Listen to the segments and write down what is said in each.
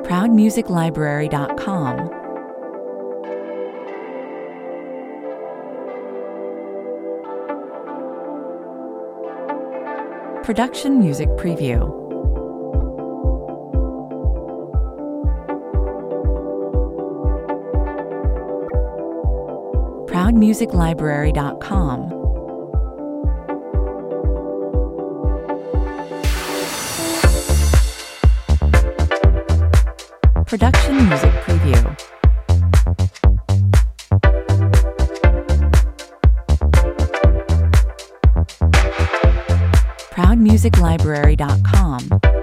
ProudMusicLibrary.com. Production Music Preview. ProudMusicLibrary.com. Production Music Preview. ProudMusicLibrary.com.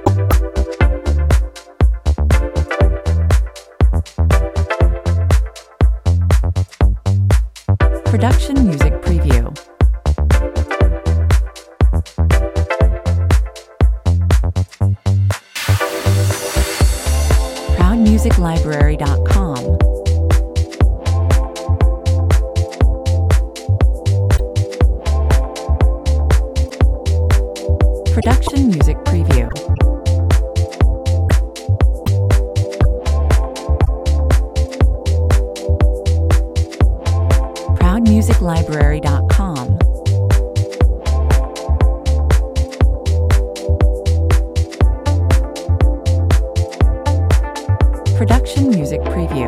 Production Music Preview. ProudMusicLibrary.com. Production Music Preview. ProudMusicLibrary.com. Production Music Preview.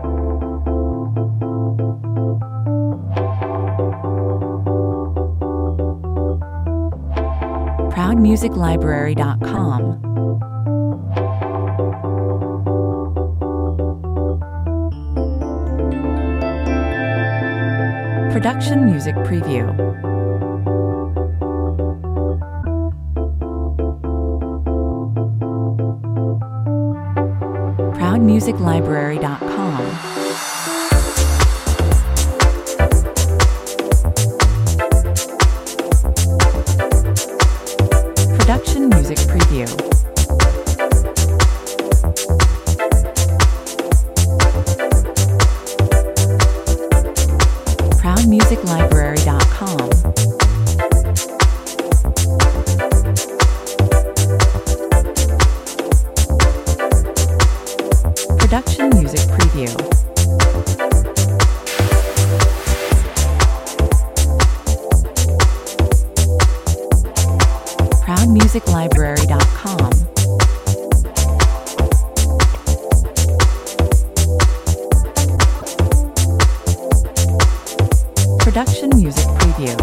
ProudMusicLibrary.com. Production Music Preview. ProudMusicLibrary.com. Production Music Preview. ProudMusicLibrary.com. Production Music Preview. ProudMusicLibrary.com. Production Music Preview.